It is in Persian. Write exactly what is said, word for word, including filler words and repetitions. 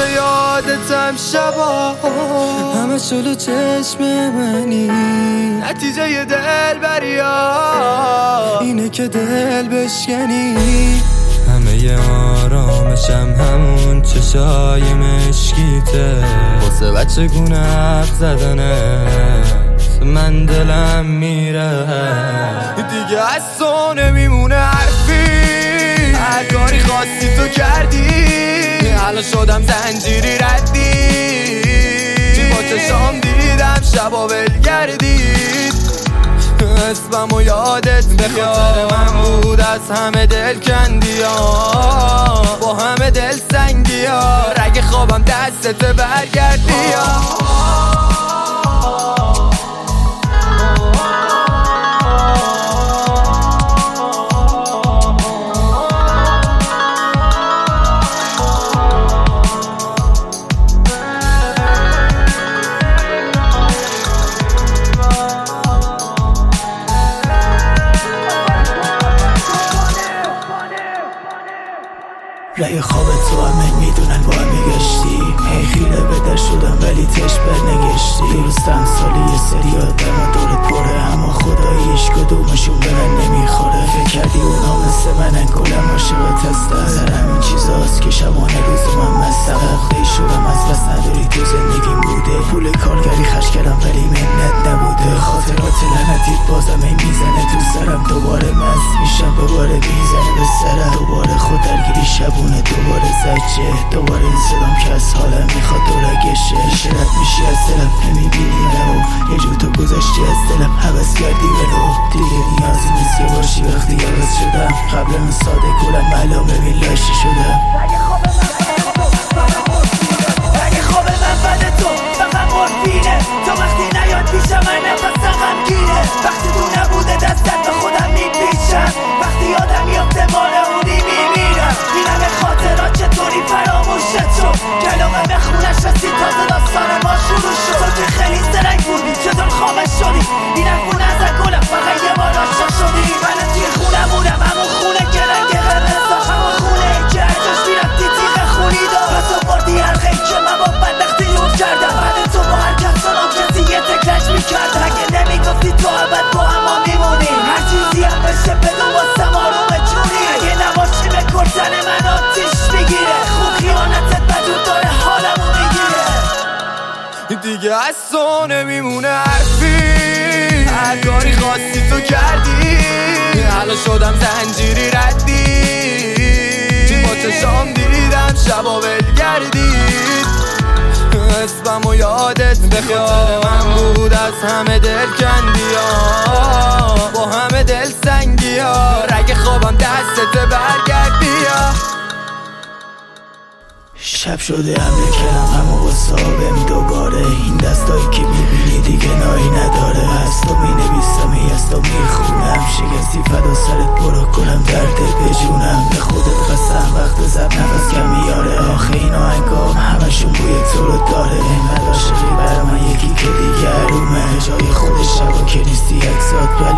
یادتم شبا همه جلو چشم منی، نتیجه دل بریا اینه که دل بشکنی. همه آرامشم همون چشای مشکیته، واسه بچه گونه حرف زدنت من دلم میره. دیگه از تو نمیمونه حرفی، هر کاری خواستی تو کردی، الان شدم زنجیری ردی، با چشام دیدم شبا ولگردید. اسمم و یادت به خاطر من بود از همه دل کندی ها، با همه دل سنگی ها، رگ خوابم دستت برگردی ها. رأی خواب تو همه میدونن با هم میگشتی، هی خیره بدر شدم ولی تش بر نگشتی. درستم سالی یه سری آدم و دورت پره، اما خدایی هیچ کدومشون به من نمیخوره. فکر کردی اونا مثل منن کلم عاشقت هستن، سر همین چیزاست که شبانه روز من مستم. عقده شدم از بس نداری تو زندگیم بوده، پول کارگری خرج کردم ولی منت نبوده. خاطرات لعنتیت بازم ای میزنه تو سرم، دوباره مست میشم دوباره میزنه به سرم، دوباره خود درگیری شبونه، دوباره زجه، دوباره این صدام که از حالم میخواد دورگشه. شرط میشی از دلم نمیبینی منو، یه جو تو گذاشتی از دلم حوض کردی منو. دیگه نیازی نیست که باشی وقتی عوض شدم، قبل من ساده کلم معلوم ببین لاشی شدم. رگه خواب من بد تو فقط مورفینه، تو وقتی نیاد پیشم من نفسم غمگینه. وقتی تو نبوده دستت به خودم میپیچم، وقتی یادم میافته مال اونی میمیرم. این همه خاطرات چطوری فراموشت شد، کلامه به خونش رسید تازه داستان ما شروع شد. تو که خیلی زرنگ بودی چطور خامش شدی، این حرفو نزن گلم فقط یه بار عاشق شدی. من توی خونمونم همون خونه که رنگ قرمز داشت، همون خونه که هر جاش میرفتی تیغ خونی داشت. و تو بردی حلقه ای که من با بدبختی یود کردم، بعد تو با هر کس سلام کسی یه تکلج میکرد. اگه نمیگفتی تو ابد با هم ما میمونیم، هر چیزی هم بشه بدون واسم آروم جونی. اگه نباشی به کردن من آتیش میگیره، خون خیانتت بدون داره حالمو میگیره. دیگه از تو نمیمونه حرفی، هر کاری خواستی تو کردی، الان شدم زنجیری ردی، با چشام دیدم شبا ولگردید. اسمم و یادت به خاطر من بود از همه دل کندی ها، با همه دل سنگی ها، رگ خوابم دستت برگردی ها. شب شده حمله کردم همه با صاحبم دوباره، این دستایی که میبینی دیگه نایی نداره. از تو مینویسم ای از تو میخونم، شکستی فدا سرت برو کنم درد بجونم. به خودت قسم وقت زب نفس کم میاره، آخه این آهنگام همشون بوی تو رو داره. اینقدر عاشقی برای من یکی که دیگه رومه، جای خودش شبا که نیستی اکسات ولی